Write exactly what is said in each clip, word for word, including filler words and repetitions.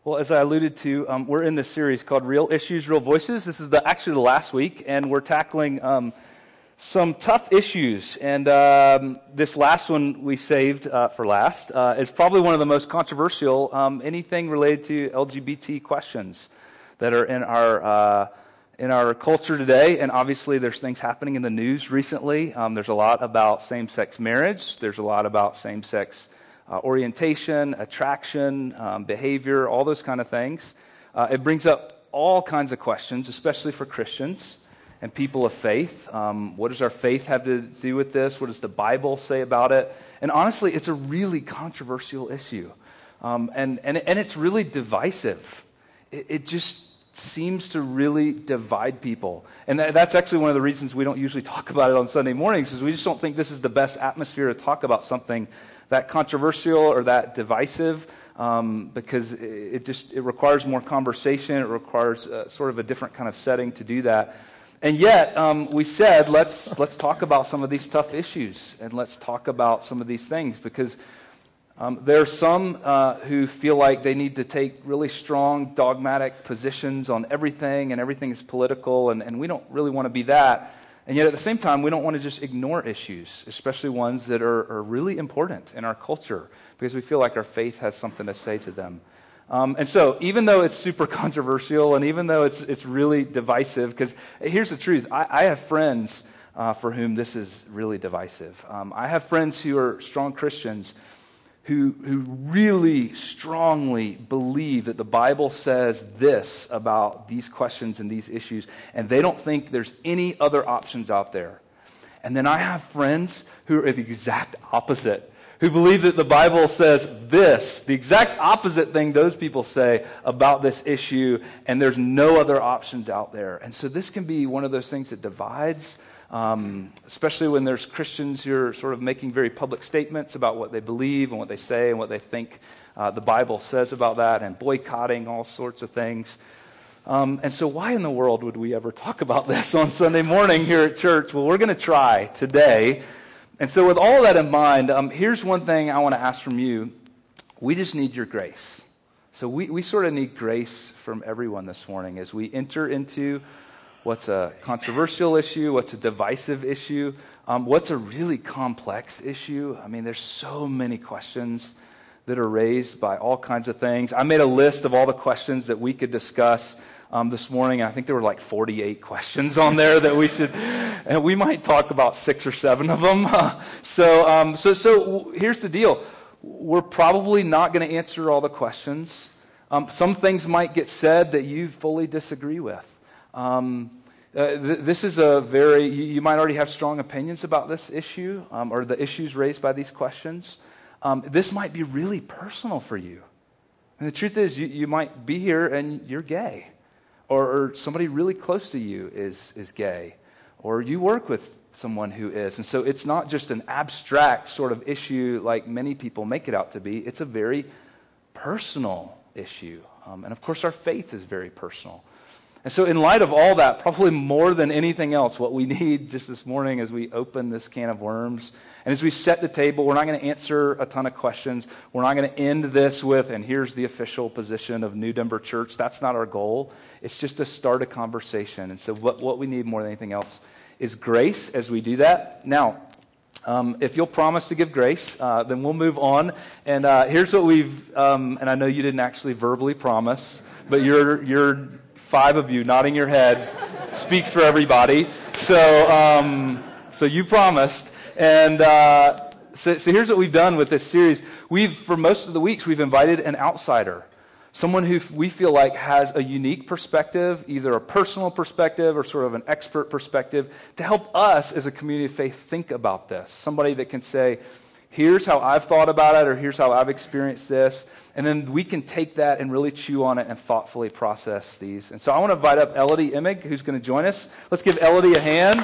Well, as I alluded to, um, we're in this series called Real Issues, Real Voices. This is the actually the last week, and we're tackling um, some tough issues. And um, this last one we saved uh, for last uh, is probably one of the most controversial, um, anything related to L G B T questions that are in our uh, in our culture today. And obviously there's things happening in the news recently. Um, there's a lot about same-sex marriage. There's a lot about same-sex Uh, orientation, attraction, um, behavior, all those kind of things. Uh, it brings up all kinds of questions, especially for Christians and people of faith. Um, what does our faith have to do with this? What does the Bible say about it? And honestly, it's a really controversial issue. Um, and, and, and it's really divisive. It, it just seems to really divide people. And that, that's actually one of the reasons we don't usually talk about it on Sunday mornings, is we just don't think this is the best atmosphere to talk about something that controversial or that divisive, um, because it, it just it requires more conversation. It requires uh, sort of a different kind of setting to do that. And yet, um, we said let's let's talk about some of these tough issues, and let's talk about some of these things, because um, there are some uh, who feel like they need to take really strong dogmatic positions on everything, and everything is political, and, and we don't really want to be that. And yet at the same time, we don't want to just ignore issues, especially ones that are, are really important in our culture, because we feel like our faith has something to say to them. Um, and so even though it's super controversial, and even though it's it's really divisive, because here's the truth, I, I have friends uh, for whom this is really divisive. Um, I have friends who are strong Christians who who really strongly believe that the Bible says this about these questions and these issues, and they don't think there's any other options out there. And then I have friends who are the exact opposite, who believe that the Bible says this, the exact opposite thing those people say about this issue, and there's no other options out there. And so this can be one of those things that divides, Um, especially when there's Christians who are sort of making very public statements about what they believe and what they say and what they think uh, the Bible says about that, and boycotting all sorts of things. Um, and so why in the world would we ever talk about this on Sunday morning here at church? Well, we're going to try today. And so with all that in mind, um, here's one thing I want to ask from you. We just need your grace. So we, we sort of need grace from everyone this morning as we enter into what's a controversial issue, what's a divisive issue, um, what's a really complex issue. I mean, there's so many questions that are raised by all kinds of things. I made a list of all the questions that we could discuss um, this morning. I think there were like forty-eight questions on there that we should, and we might talk about six or seven of them. so, um, so, so here's the deal. We're probably not going to answer all the questions. Um, some things might get said that you fully disagree with. Um, uh, th- this is a very, you, you might already have strong opinions about this issue, um, or the issues raised by these questions. Um, this might be really personal for you. And the truth is, you, you might be here and you're gay, or, or somebody really close to you is, is gay, or you work with someone who is. And so it's not just an abstract sort of issue like many people make it out to be. It's a very personal issue. Um, and of course, our faith is very personal. And so in light of all that, probably more than anything else, what we need just this morning as we open this can of worms, and as we set the table, we're not going to answer a ton of questions. We're not going to end this with, and here's the official position of New Denver Church. That's not our goal. It's just to start a conversation. And so what, what we need more than anything else is grace as we do that. Now, um, if you'll promise to give grace, uh, then we'll move on. And uh, here's what we've, um, and I know you didn't actually verbally promise, but you're you're... Five of you nodding your head speaks for everybody. So, um, so you promised, and uh, so, so here's what we've done with this series. We've, for most of the weeks, we've invited an outsider, someone who we feel like has a unique perspective, either a personal perspective or sort of an expert perspective, to help us as a community of faith think about this. Somebody that can say, here's how I've thought about it, or here's how I've experienced this. And then we can take that and really chew on it and thoughtfully process these. And so I want to invite up Elodie Emig, who's going to join us. Let's give Elodie a hand.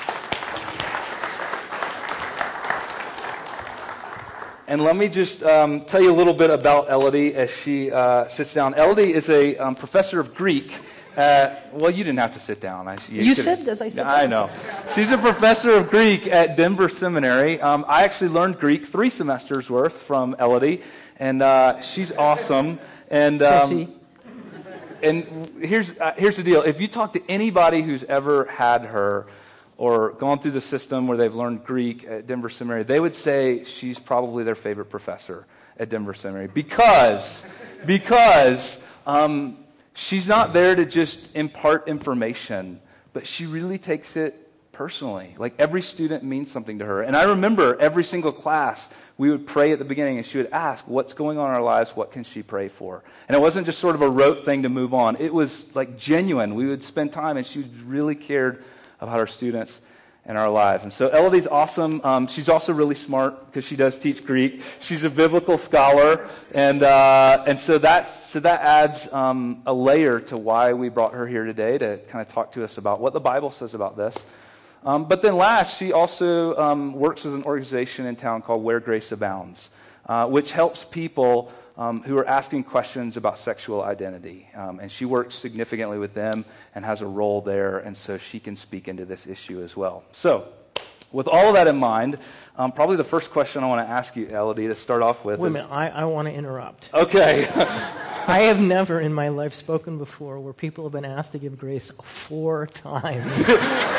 And let me just um, tell you a little bit about Elodie as she uh, sits down. Elodie is a um, professor of Greek. At, well, you didn't have to sit down. I, you you said as I said. I know. She's a professor of Greek at Denver Seminary. Um, I actually learned Greek three semesters worth from Elodie. And uh, she's awesome. And So um, see, and here's uh, here's the deal. If you talk to anybody who's ever had her or gone through the system where they've learned Greek at Denver Seminary, they would say she's probably their favorite professor at Denver Seminary because because um, she's not there to just impart information, but she really takes it personally. Like every student means something to her. And I remember every single class, we would pray at the beginning and she would ask, what's going on in our lives? What can she pray for? And it wasn't just sort of a rote thing to move on. It was like genuine. We would spend time and she really cared about our students and our lives. And so Elodie's awesome. Um, she's also really smart because she does teach Greek. She's a biblical scholar. And uh, and so that, so that adds um, a layer to why we brought her here today to kind of talk to us about what the Bible says about this. Um, but then last, she also um, works with an organization in town called Where Grace Abounds, uh, which helps people um, who are asking questions about sexual identity. Um, and she works significantly with them and has a role there, and so she can speak into this issue as well. So, with all of that in mind, um, probably the first question I want to ask you, Elodie, to start off with wait a is... minute, I, I want to interrupt. Okay. I have never in my life spoken before where people have been asked to give grace four times.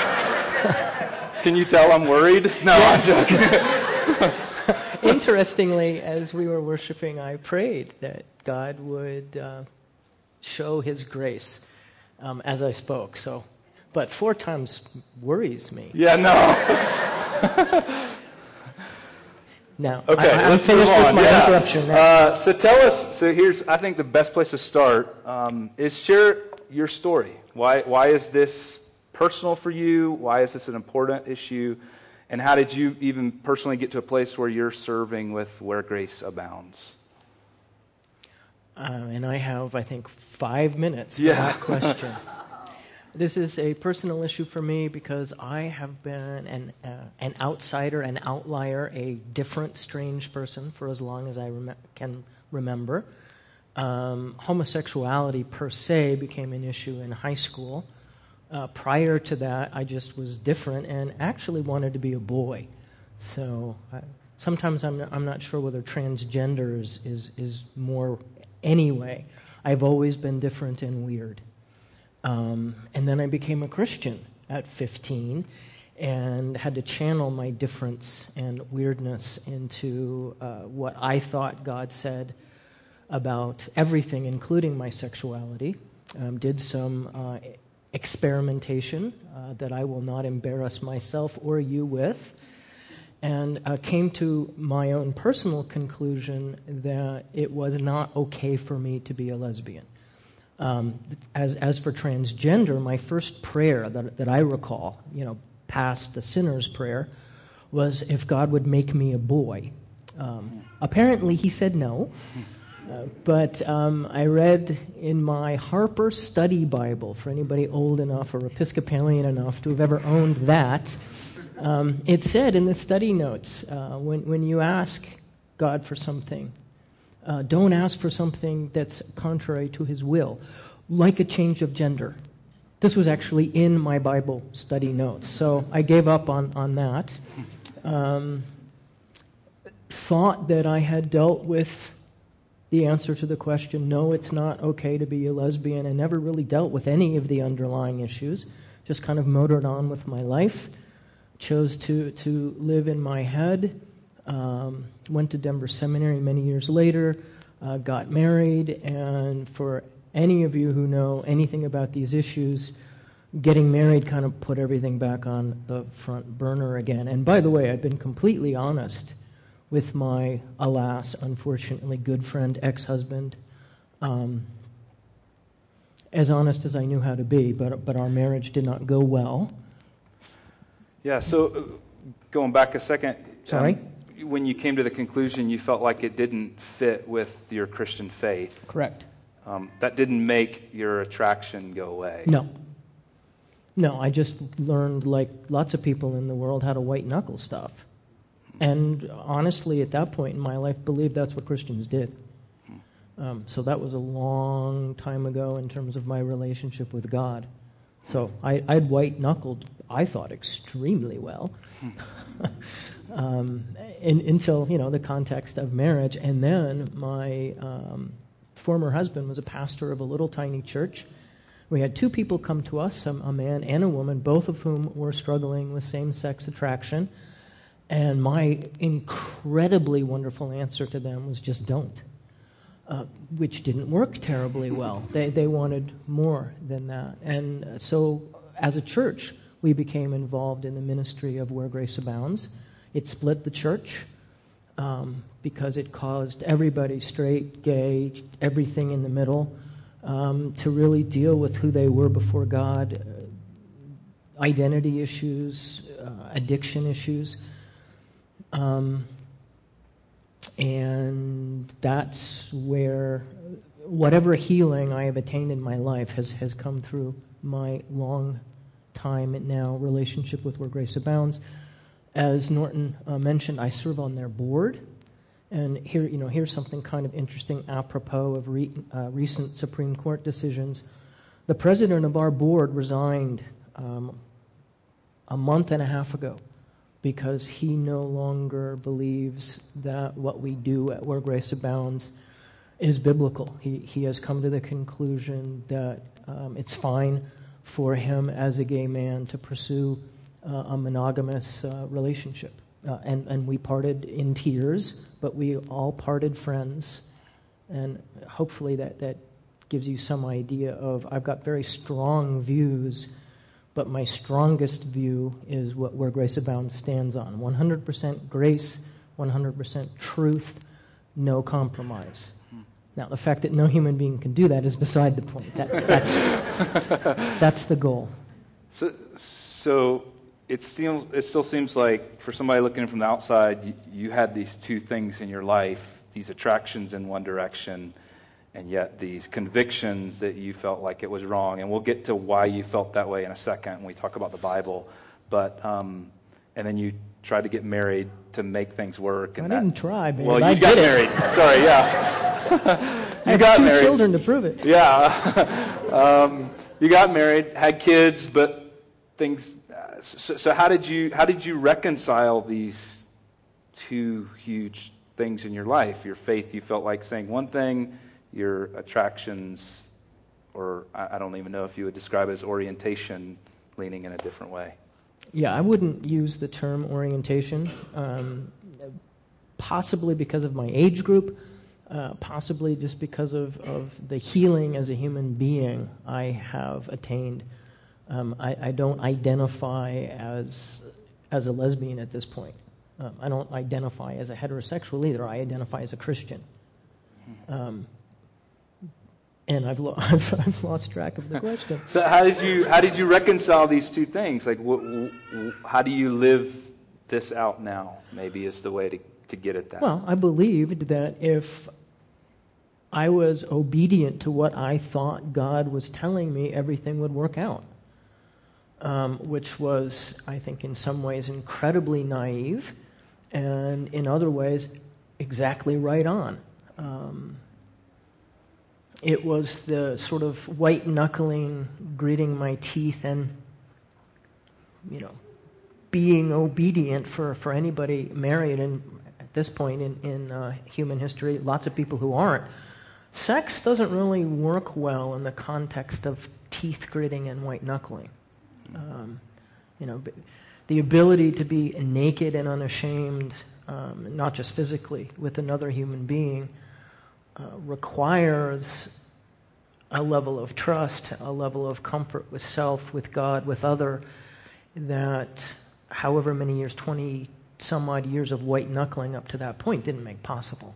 Can you tell I'm worried? No, Yes. I'm joking. Interestingly, as we were worshiping, I prayed that God would uh, show His grace um, as I spoke. So, but four times worries me. Yeah, no. Now, Okay, I, I'm let's finished move on. with my Yeah. interruption. Now. Uh, so tell us. So here's, I think, the best place to start um, is share your story. Why? Why is this personal for you? Why is this an important issue? And how did you even personally get to a place where you're serving with Where Grace Abounds? Uh, and I have, I think, five minutes for Yeah. that question. This is a personal issue for me because I have been an uh, an outsider, an outlier, a different, strange person for as long as I rem- can remember. Um, homosexuality per se became an issue in high school. Uh, prior to that, I just was different and actually wanted to be a boy. So uh, sometimes I'm I'm not sure whether transgender is, is, is more anyway. I've always been different and weird. Um, and then I became a Christian at fifteen and had to channel my difference and weirdness into uh, what I thought God said about everything, including my sexuality. Um, did some uh, experimentation uh, that I will not embarrass myself or you with, and uh, came to my own personal conclusion that it was not okay for me to be a lesbian. Um, as as for transgender, my first prayer that that I recall, you know, past the sinner's prayer, was if God would make me a boy. Um, apparently, He said no. Uh, but um, I read in my Harper Study Bible, for anybody old enough or Episcopalian enough to have ever owned that, um, it said in the study notes, uh, when, when you ask God for something, uh, don't ask for something that's contrary to His will, like a change of gender. This was actually in my Bible study notes, so I gave up on, on that. Um, thought that I had dealt with the answer to the question, no, it's not okay to be a lesbian, and never really dealt with any of the underlying issues. Just kind of motored on with my life. Chose to, to live in my head. Um, went to Denver Seminary many years later. Uh, got married, and for any of you who know anything about these issues, getting married kind of put everything back on the front burner again. And by the way, I've been completely honest with my, alas, unfortunately, good friend, ex-husband, um, as honest as I knew how to be, but but our marriage did not go well. Yeah, so uh, going back a second. Sorry? Um, when you came to the conclusion you felt like it didn't fit with your Christian faith. Correct. Um, that didn't make your attraction go away. No. No, I just learned, like lots of people in the world, how to white-knuckle stuff. And honestly, at that point in my life, believed that's what Christians did. Um, so that was a long time ago in terms of my relationship with God. So I, I'd white-knuckled, I thought, extremely well, um, in, until, you know, the context of marriage. And then my former husband was a pastor of a little tiny church. We had two people come to us, a, a man and a woman, both of whom were struggling with same-sex attraction. And my incredibly wonderful answer to them was just don't, uh, which didn't work terribly well. They they wanted more than that. And so as a church, we became involved in the ministry of Where Grace Abounds. It split the church um, because it caused everybody, straight, gay, everything in the middle, um, to really deal with who they were before God, uh, identity issues, uh, addiction issues. Um, and that's where whatever healing I have attained in my life has, has come through my long time now relationship with Where Grace Abounds. As Norton uh, mentioned, I serve on their board, and here, you know, here's something kind of interesting apropos of re, uh, recent Supreme Court decisions. The president of our board resigned um, a month and a half ago because he no longer believes that what we do at Where Grace Abounds is biblical. He he has come to the conclusion that um, it's fine for him as a gay man to pursue uh, a monogamous uh, relationship. Uh, and, and we parted in tears, but we all parted friends. And hopefully that, that gives you some idea of, I've got very strong views, but my strongest view is what Where Grace Abounds stands on. one hundred percent grace, one hundred percent truth, no compromise. Now, the fact that no human being can do that is beside the point. That, that's, that's the goal. So, so it, seems, it still seems like, for somebody looking from the outside, you, you had these two things in your life, these attractions in one direction, and yet these convictions that you felt like it was wrong. And we'll get to why you felt that way in a second when we talk about the Bible. But um, and then you tried to get married to make things work. And I that, didn't try, babe. Well, you I got did married. It. Sorry, yeah. you I have got two married. children to prove it. Yeah. um, you got married, had kids, but things. Uh, so, so how did you how did you reconcile these two huge things in your life? Your faith, you felt like saying one thing. Your attractions, or I, I don't even know if you would describe it as orientation, leaning in a different way. Yeah, I wouldn't use the term orientation. Um, possibly because of my age group. Uh, possibly just because of, of the healing as a human being I have attained. Um, I, I don't identify as as a lesbian at this point. Um, I don't identify as a heterosexual either. I identify as a Christian. Um, and I've, lo- I've I've lost track of the question. So how did you how did you reconcile these two things? Like, wh- wh- how do you live this out now? Maybe is the way to to get at that. Well, I believed that if I was obedient to what I thought God was telling me, everything would work out. Um, which was, I think, in some ways incredibly naive, and in other ways, exactly right on. Um, it was the sort of white-knuckling, gritting my teeth, and, you know, being obedient for, for anybody married, and at this point in, in uh, human history, lots of people who aren't. Sex doesn't really work well in the context of teeth gritting and white knuckling. Um, you know, the ability to be naked and unashamed, um, not just physically, with another human being, uh, requires a level of trust, a level of comfort with self, with God, with other, that however many years, twenty some odd years of white knuckling up to that point didn't make possible.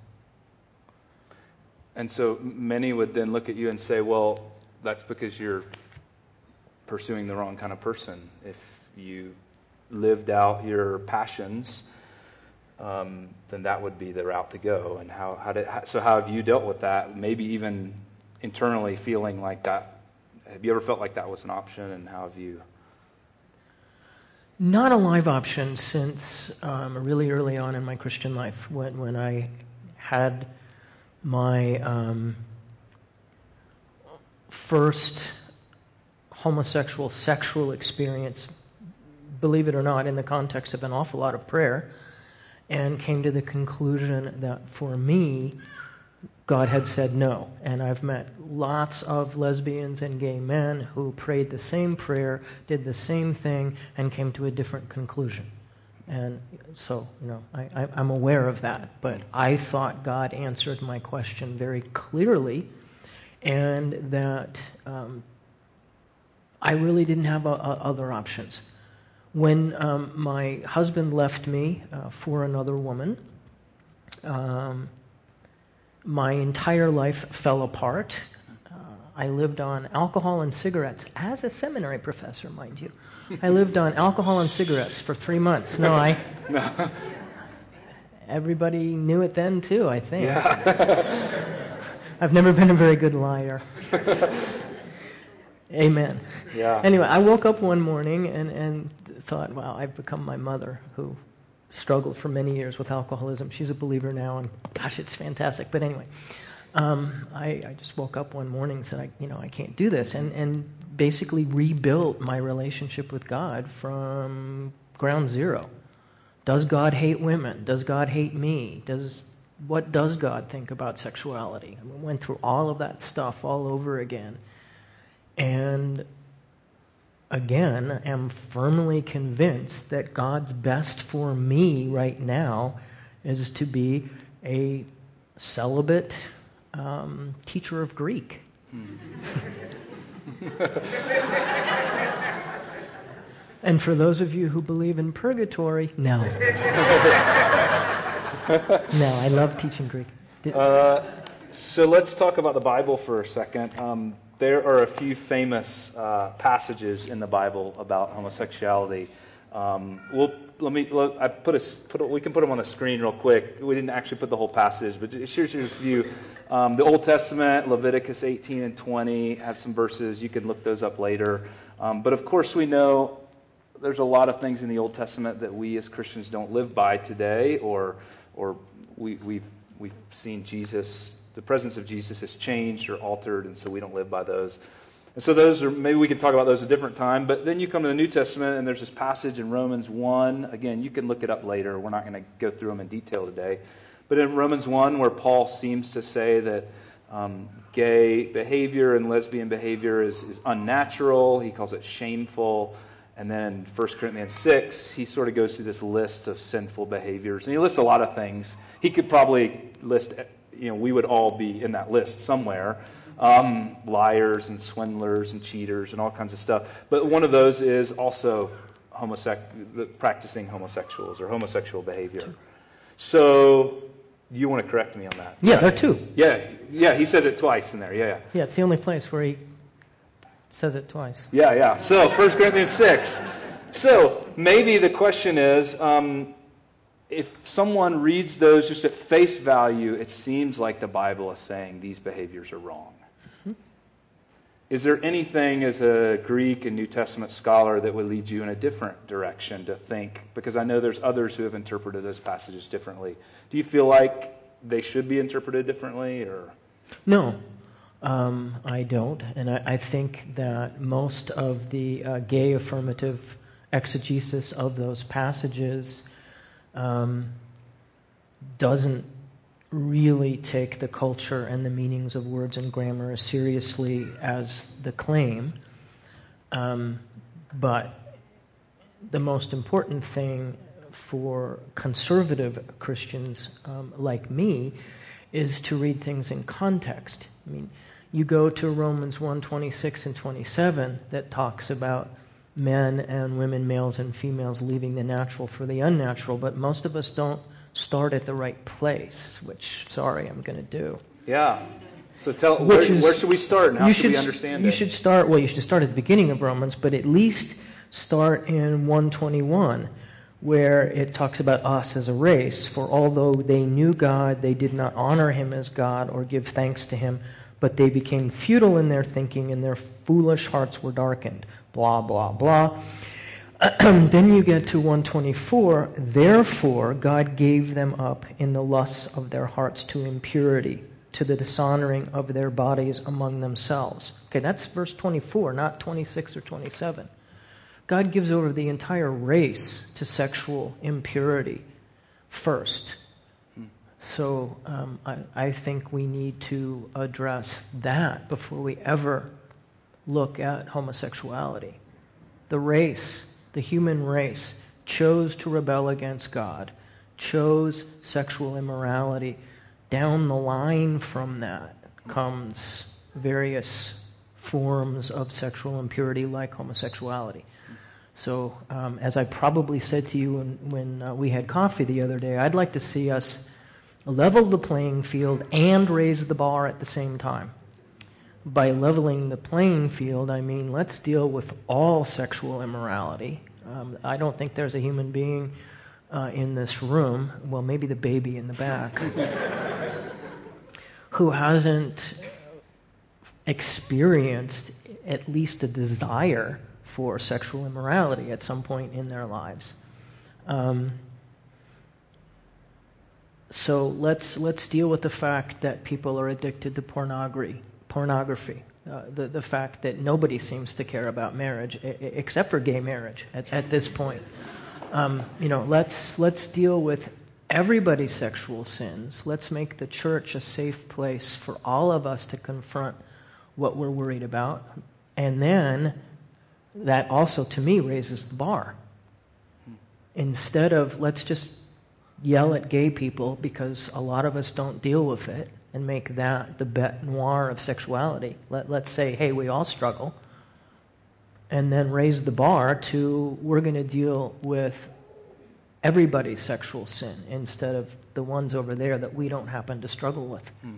And so many would then look at you and say, well, that's because you're pursuing the wrong kind of person. If you lived out your passions, um, then that would be the route to go. And how, how did, how, so how have you dealt with that? Maybe even internally feeling like that. Have you ever felt like that was an option, and how have you? Not a live option since um, really early on in my Christian life, when, when I had my um, first homosexual sexual experience, believe it or not, in the context of an awful lot of prayer, and came to the conclusion that for me, God had said no. And I've met lots of lesbians and gay men who prayed the same prayer, did the same thing, and came to a different conclusion. And so, you know, I, I, I'm aware of that. But I thought God answered my question very clearly, and that um, I really didn't have a, a, other options. When um, my husband left me uh, for another woman, um, my entire life fell apart. Uh, I lived on alcohol and cigarettes as a seminary professor, mind you. I lived on alcohol and cigarettes for three months. No, I. No. Everybody knew it then too, I think. Yeah. I've never been a very good liar. Amen. Yeah. Anyway, I woke up one morning and, and thought, wow, I've become my mother, who struggled for many years with alcoholism. She's a believer now, and gosh, it's fantastic. But anyway, um, I, I just woke up one morning and said, I, you know, I can't do this, and, and basically rebuilt my relationship with God from ground zero. Does God hate women? Does God hate me? Does what does God think about sexuality? I went through all of that stuff all over again, and again, am firmly convinced that God's best for me right now is to be a celibate um, teacher of Greek. And for those of you who believe in purgatory, no. No, I love teaching Greek. Uh, so let's talk about the Bible for a second. Um, There are a few famous uh, passages in the Bible about homosexuality. Um, we'll let me. Let, I put a, put a. We can put them on the screen real quick. We didn't actually put the whole passage, but here's here's a few. Um, the Old Testament, Leviticus eighteen and twenty, have some verses. You can look those up later. Um, but of course, we know there's a lot of things in the Old Testament that we as Christians don't live by today, or or we, we've we've seen Jesus. The presence of Jesus has changed or altered, and so we don't live by those. And so those are, maybe we can talk about those at a different time, but then you come to the New Testament, and there's this passage in Romans one. Again, you can look it up later. We're not going to go through them in detail today. But in Romans one, where Paul seems to say that um, gay behavior and lesbian behavior is, is unnatural, he calls it shameful. And then in First Corinthians six, he sort of goes through this list of sinful behaviors. And he lists a lot of things. He could probably list, you know, we would all be in that list somewhere. Um, liars and swindlers and cheaters and all kinds of stuff. But one of those is also homosexual, practicing homosexuals or homosexual behavior. So you want to correct me on that? Yeah, there are two. Yeah, yeah, he says it twice in there. Yeah, yeah. Yeah, it's the only place where he says it twice. Yeah, yeah. So First Corinthians six. So maybe the question is, um, if someone reads those just at face value, it seems like the Bible is saying these behaviors are wrong. Mm-hmm. Is there anything as a Greek and New Testament scholar that would lead you in a different direction to think? Because I know there's others who have interpreted those passages differently. Do you feel like they should be interpreted differently, or? No, um, I don't. And I, I think that most of the uh, gay affirmative exegesis of those passages Um, doesn't really take the culture and the meanings of words and grammar as seriously as the claim. Um, but the most important thing for conservative Christians um, like me is to read things in context. I mean, you go to Romans one, twenty-six and twenty-seven that talks about men and women, males and females, leaving the natural for the unnatural, but most of us don't start at the right place, which, sorry, I'm going to do. Yeah. So tell, where, is, where should we start, and how should, should we understand you it? You should start, well, you should start at the beginning of Romans, but at least start in one twenty-one, where it talks about us as a race. For although they knew God, they did not honor him as God or give thanks to him, but they became futile in their thinking, and their foolish hearts were darkened. Blah, blah, blah. Then you get to one twenty-four. Therefore, God gave them up in the lusts of their hearts to impurity, to the dishonoring of their bodies among themselves. Okay, that's verse twenty-four, not twenty-six or twenty-seven. God gives over the entire race to sexual impurity first. So um, I, I think we need to address that before we ever look at homosexuality. The race, the human race, chose to rebel against God, chose sexual immorality. Down the line from that comes various forms of sexual impurity like homosexuality. So um, as I probably said to you when, when uh, we had coffee the other day, I'd like to see us level the playing field and raise the bar at the same time. By leveling the playing field, I mean let's deal with all sexual immorality. Um, I don't think there's a human being uh, in this room, well, maybe the baby in the back, who hasn't experienced at least a desire for sexual immorality at some point in their lives. Um, so let's let's deal with the fact that people are addicted to pornography. Pornography. Uh, the the fact that nobody seems to care about marriage I- except for gay marriage at, at this point. Um, you know, let's let's deal with everybody's sexual sins. Let's make the church a safe place for all of us to confront what we're worried about, and then that also, to me, raises the bar. Instead of let's just yell at gay people because a lot of us don't deal with it and make that the bête noire of sexuality. Let, let's say, hey, we all struggle, and then raise the bar to we're going to deal with everybody's sexual sin instead of the ones over there that we don't happen to struggle with. Hmm.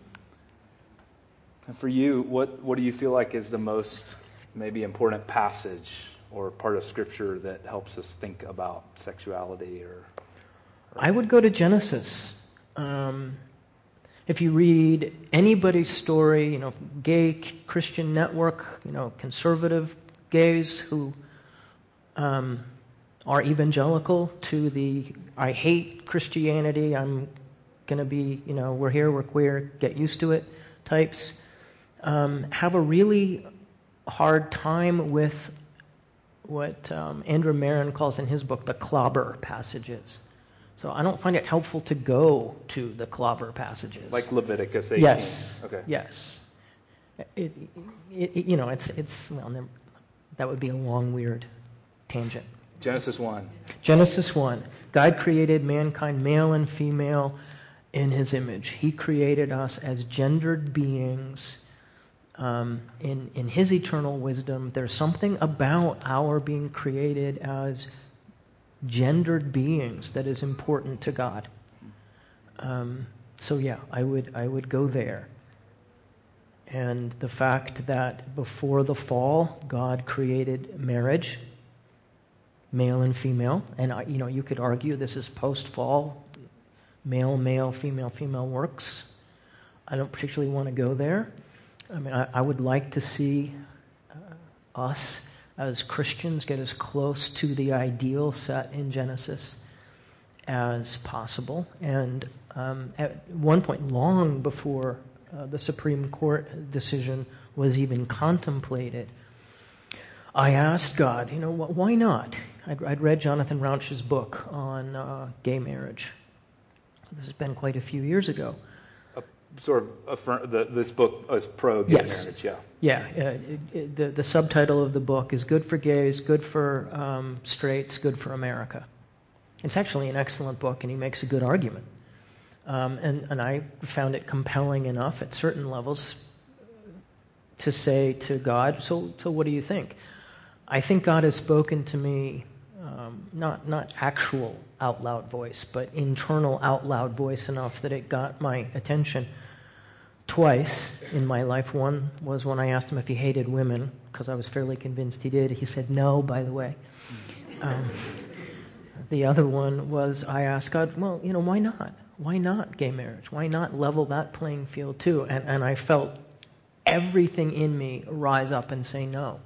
And for you, what, what do you feel like is the most maybe important passage or part of Scripture that helps us think about sexuality? Or, or... I would go to Genesis. Um, if you read anybody's story, you know, gay Christian network, you know, conservative gays who um, are evangelical to the I hate Christianity, I'm going to be, you know, we're here, we're queer, get used to it types, um, have a really hard time with what um, Andrew Marin calls in his book the clobber passages. So I don't find it helpful to go to the clobber passages. Like Leviticus eighteen? Yes. Okay. Yes. It, it, it, you know, it's, it's well, that would be a long, weird tangent. Genesis one. Genesis one. God created mankind, male and female, in His image. He created us as gendered beings. Um, in, in His eternal wisdom, there's something about our being created as gendered beings that is important to God. Um, so yeah, I would I would go there. And the fact that before the fall, God created marriage, male and female, and I, you know you could argue this is post-fall, male, male, female, female works. I don't particularly want to go there. I mean, I, I would like to see uh, us as Christians get as close to the ideal set in Genesis as possible. And um, at one point, long before uh, the Supreme Court decision was even contemplated, I asked God, you know, wh- why not? I'd, I'd read Jonathan Rauch's book on uh, gay marriage. This has been quite a few years ago. Sort of affirm, the, this book is pro-gay yes. marriage, yeah. Yeah, uh, it, it, the, the subtitle of the book is Good for Gays, Good for um, Straights, Good for America. It's actually an excellent book, and he makes a good argument. Um, and, and I found it compelling enough at certain levels to say to God, so, so what do you think? I think God has spoken to me, um, not, not actual out loud voice, but internal out loud voice enough that it got my attention twice in my life. One was when I asked him if he hated women, because I was fairly convinced he did. He said no, by the way. Um, the other one was I asked God, well, you know, why not? Why not gay marriage? Why not level that playing field too? And, and I felt everything in me rise up and say no.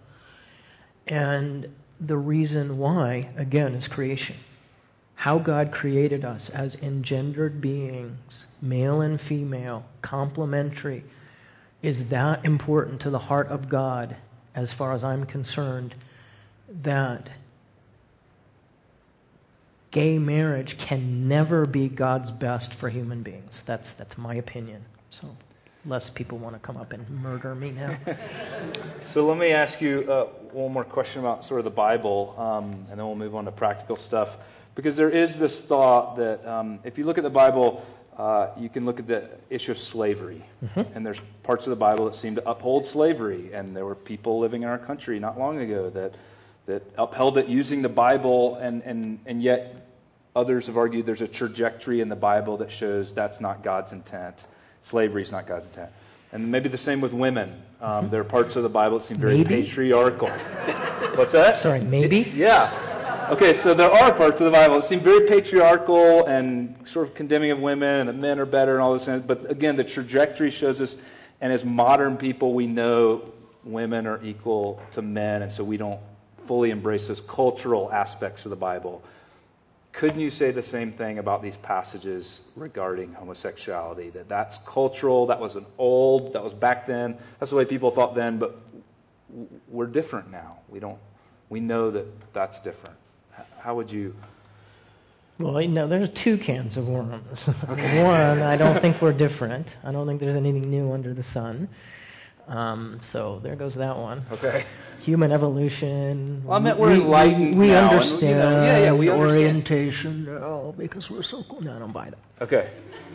And the reason why, again, is creation. How God created us as engendered beings, male and female, complementary, is that important to the heart of God, as far as I'm concerned, that gay marriage can never be God's best for human beings. That's that's my opinion. So, less people want to come up and murder me now. So let me ask you uh, one more question about sort of the Bible, um, and then we'll move on to practical stuff. Because there is this thought that um, if you look at the Bible, uh, you can look at the issue of slavery. Mm-hmm. And there's parts of the Bible that seem to uphold slavery. And there were people living in our country not long ago that that upheld it using the Bible, and, and, and yet others have argued there's a trajectory in the Bible that shows that's not God's intent. Slavery is not God's intent. And maybe the same with women. Um, mm-hmm. There are parts of the Bible that seem very maybe? patriarchal. What's that? Sorry, maybe? It, yeah. Okay, so there are parts of the Bible that seem very patriarchal and sort of condemning of women, and that men are better and all this. But again, the trajectory shows us, and as modern people, we know women are equal to men, and so we don't fully embrace those cultural aspects of the Bible. Couldn't you say the same thing about these passages regarding homosexuality? That that's cultural, that was an old, that was back then, that's the way people thought then, but we're different now. We don't, we know that that's different. How would you... Well, you know, there's two cans of worms. Okay. One, I don't think we're different. I don't think there's anything new under the sun. Um, so there goes that one. Okay. Human evolution. Well, I meant we're enlightened We, we now, understand. And, you know, yeah, yeah, we understand. Orientation. Oh, because we're so cool. No, I don't buy that. Okay.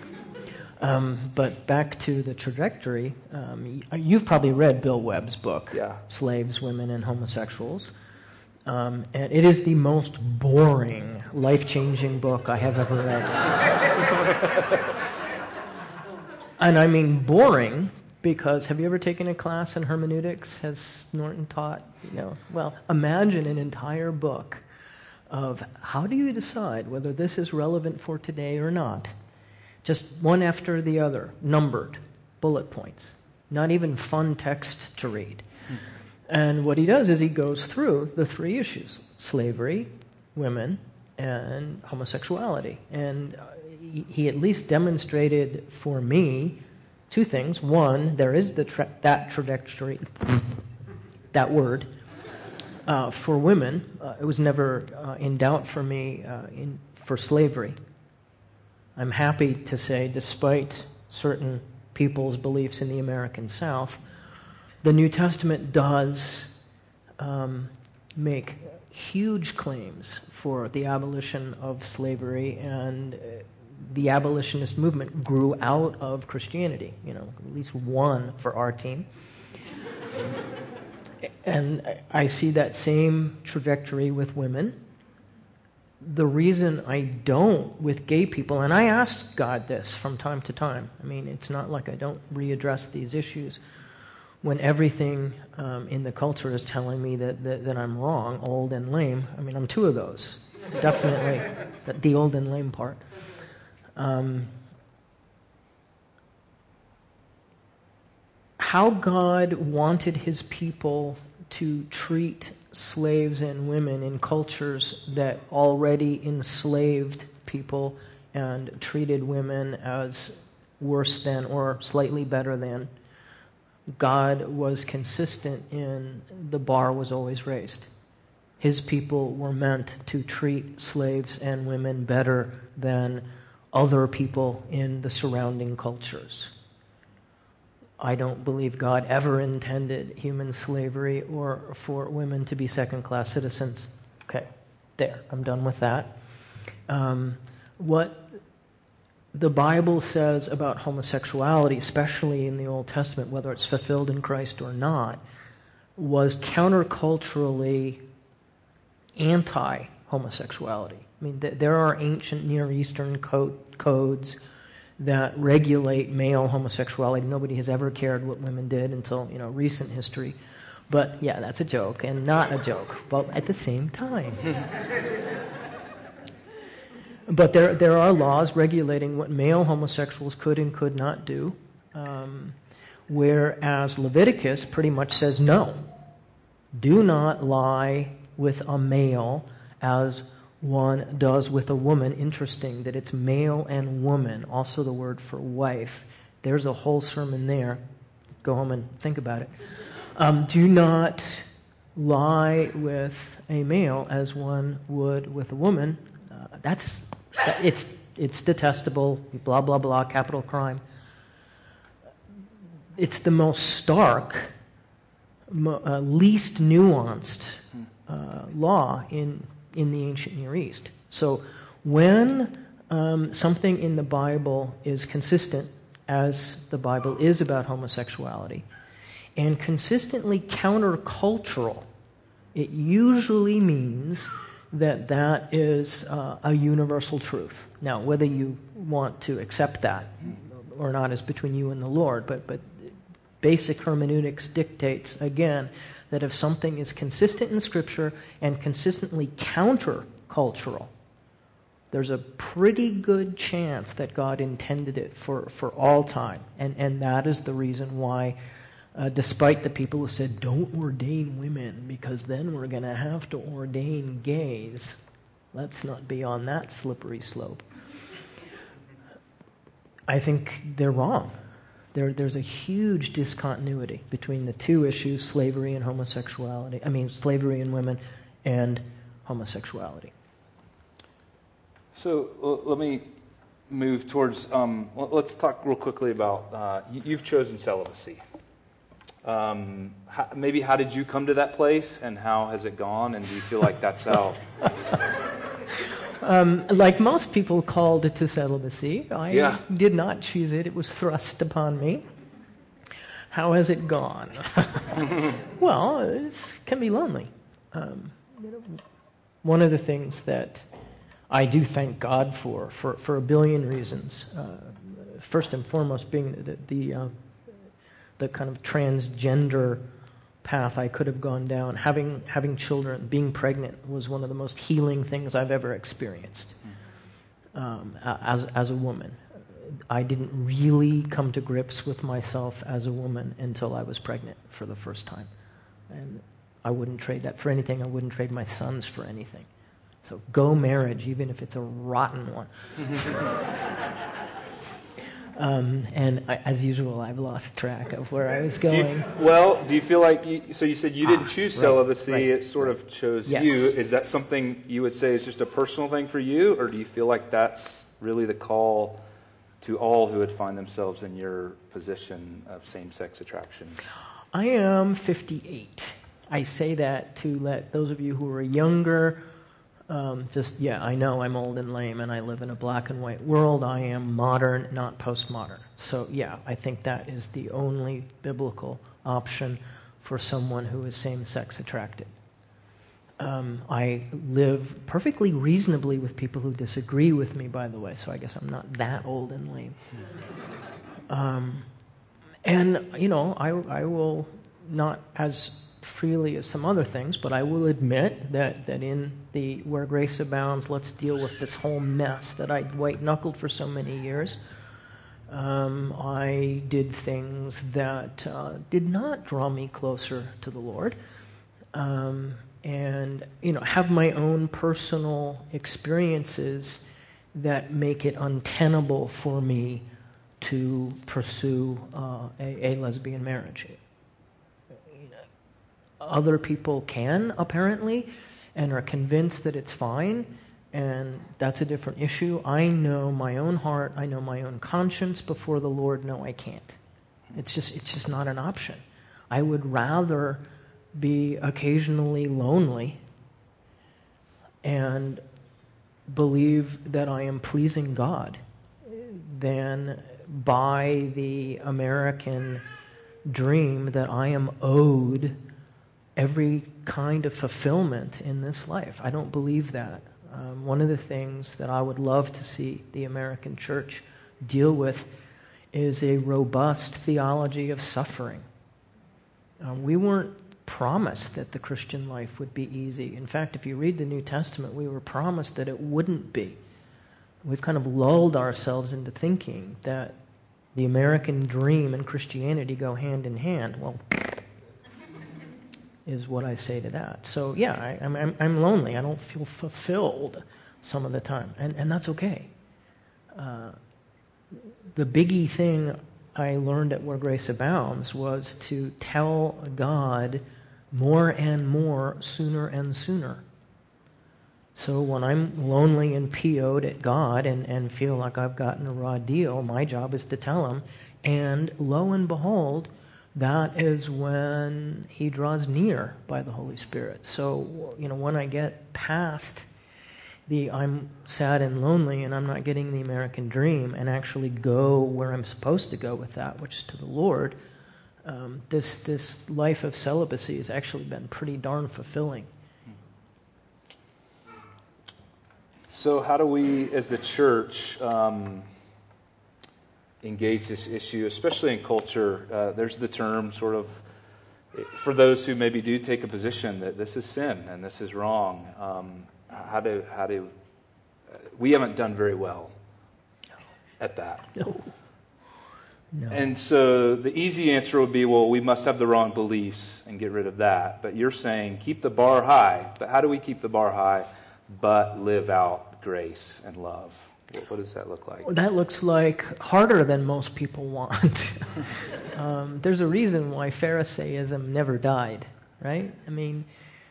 Um, but back to the trajectory. Um, you've probably read Bill Webb's book, yeah. Slaves, Women, and Homosexuals. Um, and it is the most boring, life-changing book I have ever read. And I mean boring. Because have you ever taken a class in hermeneutics? Has Norton taught? You know, well, imagine an entire book of how do you decide whether this is relevant for today or not? Just one after the other, numbered, bullet points. Not even fun text to read. Mm-hmm. And what he does is he goes through the three issues: slavery, women, and homosexuality. And he, he at least demonstrated for me two things. One, there is the tra- that trajectory, that word, uh, for women. Uh, it was never uh, in doubt for me uh, in, for slavery. I'm happy to say, despite certain people's beliefs in the American South, the New Testament does um, make huge claims for the abolition of slavery, and uh, the abolitionist movement grew out of Christianity, you know, at least one for our team. And I see that same trajectory with women. The reason I don't with gay people, and I asked God this from time to time. I mean, it's not like I don't readdress these issues when everything um, in the culture is telling me that, that, that I'm wrong, old and lame. I mean, I'm two of those, definitely, the old and lame part. Um, how God wanted his people to treat slaves and women in cultures that already enslaved people and treated women as worse than or slightly better than, God was consistent in the bar was always raised. His people were meant to treat slaves and women better than other people in the surrounding cultures. I don't believe God ever intended human slavery or for women to be second-class citizens. Okay, there, I'm done with that. Um, what the Bible says about homosexuality, especially in the Old Testament, whether it's fulfilled in Christ or not, was counterculturally anti-homosexuality. I mean, th- there are ancient Near Eastern co- codes that regulate male homosexuality. Nobody has ever cared what women did until, you know, recent history. But, yeah, that's a joke, and not a joke, but at the same time. But there there are laws regulating what male homosexuals could and could not do, um, whereas Leviticus pretty much says no. Do not lie with a male as one does with a woman. Interesting that it's male and woman, also the word for wife. There's a whole sermon there. Go home and think about it. Um, do not lie with a male as one would with a woman. Uh, that's that, it's it's detestable. Blah blah blah. Capital crime. It's the most stark, mo, uh, least nuanced uh, law in in the ancient Near East. So when um, something in the Bible is consistent, as the Bible is about homosexuality, and consistently countercultural, it usually means that that is uh, a universal truth. Now, whether you want to accept that or not is between you and the Lord, but but basic hermeneutics dictates, again, that if something is consistent in Scripture and consistently countercultural, there's a pretty good chance that God intended it for, for all time. And, and that is the reason why, uh, despite the people who said, don't ordain women because then we're going to have to ordain gays, let's not be on that slippery slope. I think they're wrong. There, there's a huge discontinuity between the two issues, slavery and homosexuality. I mean, slavery and women and homosexuality. So l- let me move towards, um, l- let's talk real quickly about, uh, y- you've chosen celibacy. Um, how, maybe how did you come to that place, and how has it gone, and do you feel like that's how... Um, like most people called to celibacy, I yeah. did not choose it. It was thrust upon me. How has it gone? Well, it can be lonely. Um, you know, one of the things that I do thank God for, for, for a billion reasons, uh, first and foremost being the, the, uh, the kind of transgender path I could have gone down. Having having children, being pregnant was one of the most healing things I've ever experienced um, as as a woman. I didn't really come to grips with myself as a woman until I was pregnant for the first time, and I wouldn't trade that for anything. I wouldn't trade my sons for anything. So go marriage, even if it's a rotten one. Um, and I, as usual, I've lost track of where I was going. Do you, well, do you feel like, you, so you said you didn't ah, choose right, celibacy, right, it sort right. of chose yes. you. Is that something you would say is just a personal thing for you, or do you feel like that's really the call to all who would find themselves in your position of same-sex attraction? I am fifty-eight. I say that to let those of you who are younger Um, just, yeah, I know I'm old and lame and I live in a black and white world. I am modern, not postmodern. So, yeah, I think that is the only biblical option for someone who is same-sex attracted. Um, I live perfectly reasonably with people who disagree with me, by the way, so I guess I'm not that old and lame. Um, and, you know, I, I will not as freely as some other things, but I will admit that, that in the Where Grace Abounds, let's deal with this whole mess that I white-knuckled for so many years. Um, I did things that uh, did not draw me closer to the Lord, um, and you know, have my own personal experiences that make it untenable for me to pursue uh, a, a lesbian marriage. Other people can, apparently, and are convinced that it's fine, and that's a different issue. I know my own heart, I know my own conscience before the Lord. No, I can't. It's just, it's just not an option. I would rather be occasionally lonely and believe that I am pleasing God than buy the American dream that I am owed every kind of fulfillment in this life. I don't believe that. Um, one of the things that I would love to see the American church deal with is a robust theology of suffering. Uh, we weren't promised that the Christian life would be easy. In fact, if you read the New Testament, we were promised that it wouldn't be. We've kind of lulled ourselves into thinking that the American dream and Christianity go hand in hand. Well, is what I say to that. So yeah, I, I'm, I'm I'm lonely. I don't feel fulfilled some of the time, and and that's okay. Uh, the biggie thing I learned at Where Grace Abounds was to tell God more and more, sooner and sooner. So when I'm lonely and P O'd at God and, and feel like I've gotten a raw deal, my job is to tell him. And lo and behold, that is when he draws near by the Holy Spirit. So, you know, when I get past the I'm sad and lonely and I'm not getting the American dream and actually go where I'm supposed to go with that, which is to the Lord, um, this this life of celibacy has actually been pretty darn fulfilling. So how do we, as the church, um, engage this issue, especially in culture? Uh, there's the term sort of, for those who maybe do take a position that this is sin and this is wrong. Um, how do, how do, uh, we haven't done very well at that. No. No. And so the easy answer would be, well, we must have the wrong beliefs and get rid of that. But you're saying keep the bar high. But how do we keep the bar high but live out grace and love? What does that look like? That looks like harder than most people want. um, there's a reason why Pharisaism never died, right? I mean,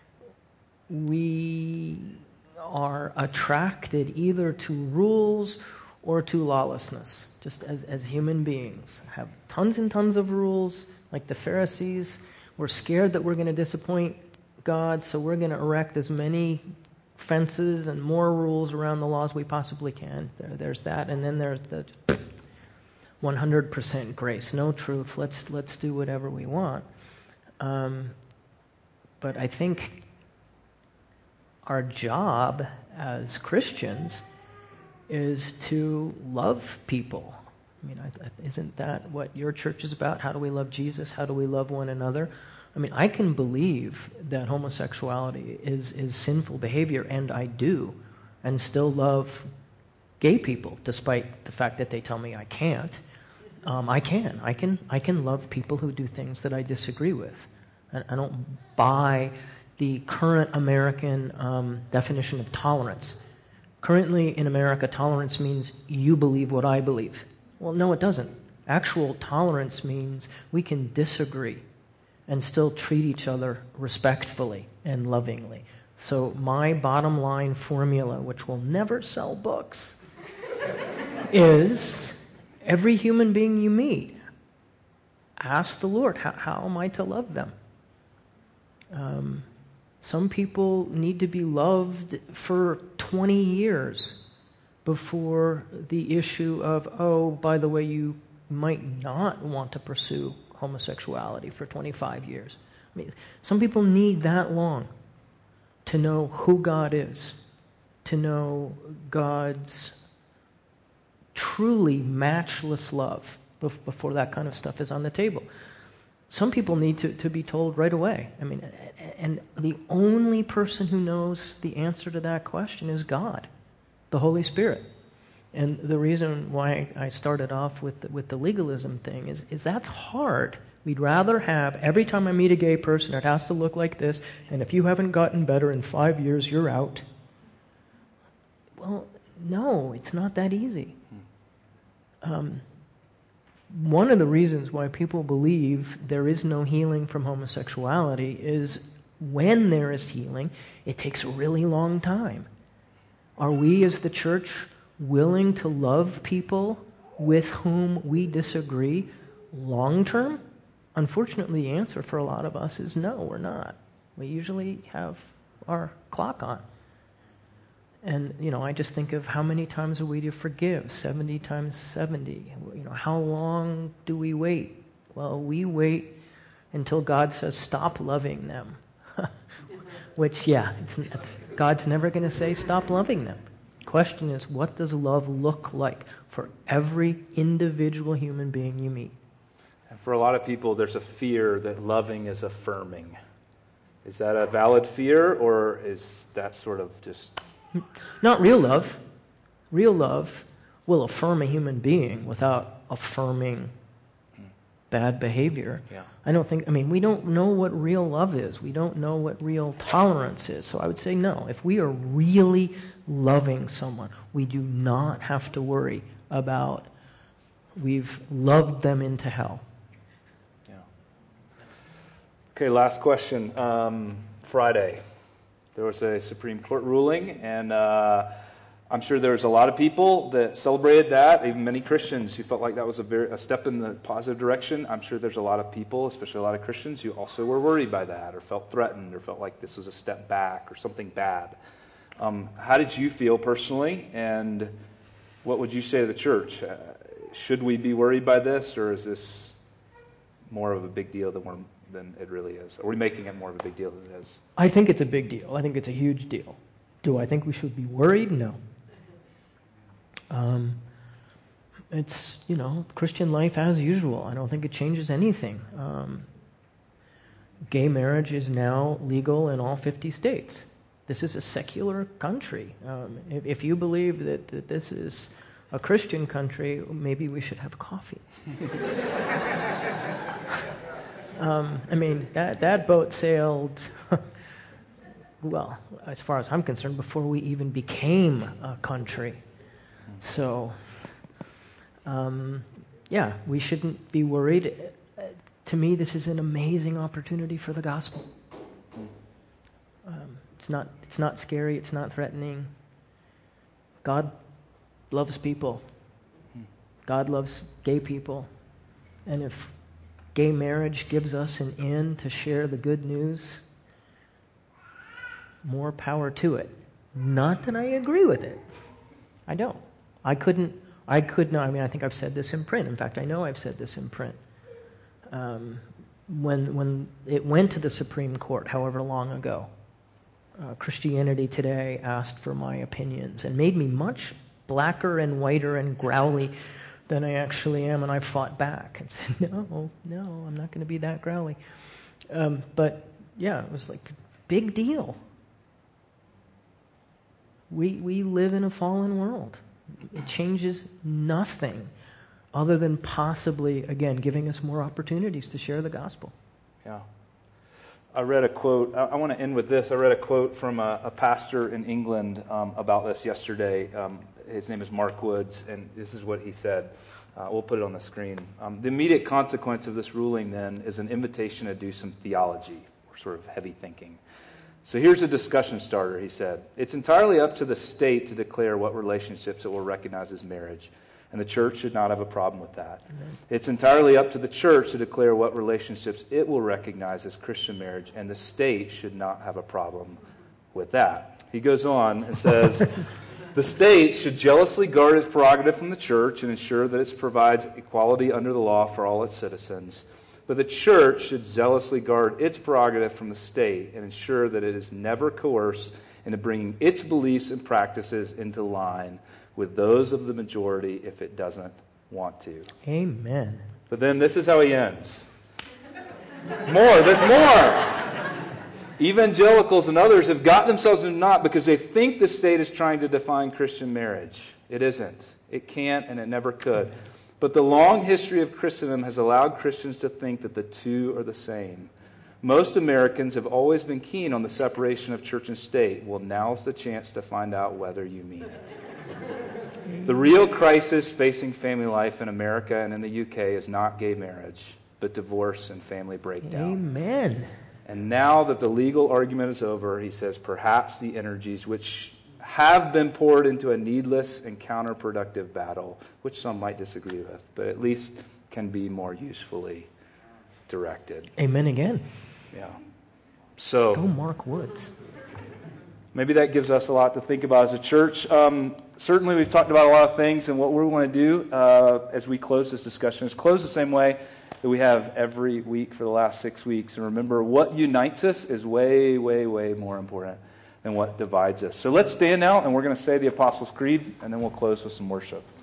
we are attracted either to rules or to lawlessness, just as, as human beings. Have tons and tons of rules, like the Pharisees. We're scared that we're going to disappoint God, so we're going to erect as many fences and more rules around the laws we possibly can. There, there's that, and then there's the one hundred percent grace, no truth. Let's let's do whatever we want. Um, but I think our job as Christians is to love people. I mean, I, I, isn't that what your church is about? How do we love Jesus? How do we love one another? I mean, I can believe that homosexuality is, is sinful behavior, and I do, and still love gay people, despite the fact that they tell me I can't. Um, I can. I can I can love people who do things that I disagree with. I, I don't buy the current American um, definition of tolerance. Currently in America, tolerance means you believe what I believe. Well, no, it doesn't. Actual tolerance means we can disagree and still treat each other respectfully and lovingly. So my bottom line formula, which will never sell books, is every human being you meet, ask the Lord, how, how am I to love them? Um, some people need to be loved for twenty years before the issue of, oh, by the way, you might not want to pursue homosexuality for twenty-five years. I mean, some people need that long to know who God is, to know God's truly matchless love before that kind of stuff is on the table. Some people need to, to be told right away. I mean, and the only person who knows the answer to that question is God, the Holy Spirit. And the reason why I started off with the, with the legalism thing is, is that's hard. We'd rather have, every time I meet a gay person, it has to look like this, and if you haven't gotten better in five years, you're out. Well, no, it's not that easy. Um, one of the reasons why people believe there is no healing from homosexuality is when there is healing, it takes a really long time. Are we as the church willing to love people with whom we disagree long term? Unfortunately, the answer for a lot of us is no, we're not. We usually have our clock on. And, you know, I just think of how many times are we to forgive? seventy times seventy. You know, how long do we wait? Well, we wait until God says, stop loving them. Which, yeah, it's, it's, God's never going to say, stop loving them. Question is, what does love look like for every individual human being you meet? And for a lot of people, there's a fear that loving is affirming. Is that a valid fear, or is that sort of just... Not real love. Real love will affirm a human being without affirming bad behavior. Yeah. I don't think, I mean, we don't know what real love is. We don't know what real tolerance is. So I would say no. If we are really loving someone, we do not have to worry about we've loved them into hell. Yeah. Okay, last question. Um, Friday. There was a Supreme Court ruling, and uh, I'm sure there was a lot of people that celebrated that, even many Christians who felt like that was a, very, a step in the positive direction. I'm sure there's a lot of people, especially a lot of Christians, who also were worried by that or felt threatened or felt like this was a step back or something bad. Um, how did you feel personally, and what would you say to the church? Uh, should we be worried by this, or is this more of a big deal than, we're, than it really is? Are we making it more of a big deal than it is? I think it's a big deal. I think it's a huge deal. Do I think we should be worried? No. Um, it's, you know, Christian life as usual. I don't think it changes anything. Um, gay marriage is now legal in all fifty states. This is a secular country. Um, if, if you believe that, that this is a Christian country, maybe we should have coffee. um, I mean, that, that boat sailed, well, as far as I'm concerned, before we even became a country. So, um, yeah, we shouldn't be worried. Uh, to me, this is an amazing opportunity for the gospel. Um, it's not, it's not scary. It's not threatening. God loves people. God loves gay people. And if gay marriage gives us an in to share the good news, more power to it. Not that I agree with it. I don't. I couldn't, I could not, I mean, I think I've said this in print. In fact, I know I've said this in print. Um, when, when it went to the Supreme Court, however long ago, uh, Christianity Today asked for my opinions and made me much blacker and whiter and growly than I actually am, and I fought back and said, no, no, I'm not going to be that growly. Um, but, yeah, it was like, big deal. We we live in a fallen world. It changes nothing other than possibly, again, giving us more opportunities to share the gospel. Yeah. I read a quote. I, I want to end with this. I read a quote from a, a pastor in England um, about this yesterday. Um, his name is Mark Woods, and this is what he said. Uh, we'll put it on the screen. Um, the immediate consequence of this ruling, then, is an invitation to do some theology, or sort of heavy thinking. So here's a discussion starter, he said. It's entirely up to the state to declare what relationships it will recognize as marriage, and the church should not have a problem with that. Amen. It's entirely up to the church to declare what relationships it will recognize as Christian marriage, and the state should not have a problem with that. He goes on and says, the state should jealously guard its prerogative from the church and ensure that it provides equality under the law for all its citizens. But the church should zealously guard its prerogative from the state and ensure that it is never coerced into bringing its beliefs and practices into line with those of the majority if it doesn't want to. Amen. But then this is how he ends. More, there's more. Evangelicals and others have got themselves in a knot because they think the state is trying to define Christian marriage. It isn't. It can't, and it never could. But the long history of Christendom has allowed Christians to think that the two are the same. Most Americans have always been keen on the separation of church and state. Well, now's the chance to find out whether you mean it. The real crisis facing family life in America and in the U K is not gay marriage, but divorce and family breakdown. Amen. And now that the legal argument is over, he says, perhaps the energies which have been poured into a needless and counterproductive battle, which some might disagree with, but at least can be more usefully directed. Amen again. Yeah. So go Mark Woods. Maybe that gives us a lot to think about as a church. Um, certainly we've talked about a lot of things, and what we want to do uh, as we close this discussion is close the same way that we have every week for the last six weeks. And remember, what unites us is way, way, way more important than what divides us. So let's stand now, and we're going to say the Apostles' Creed, and then we'll close with some worship.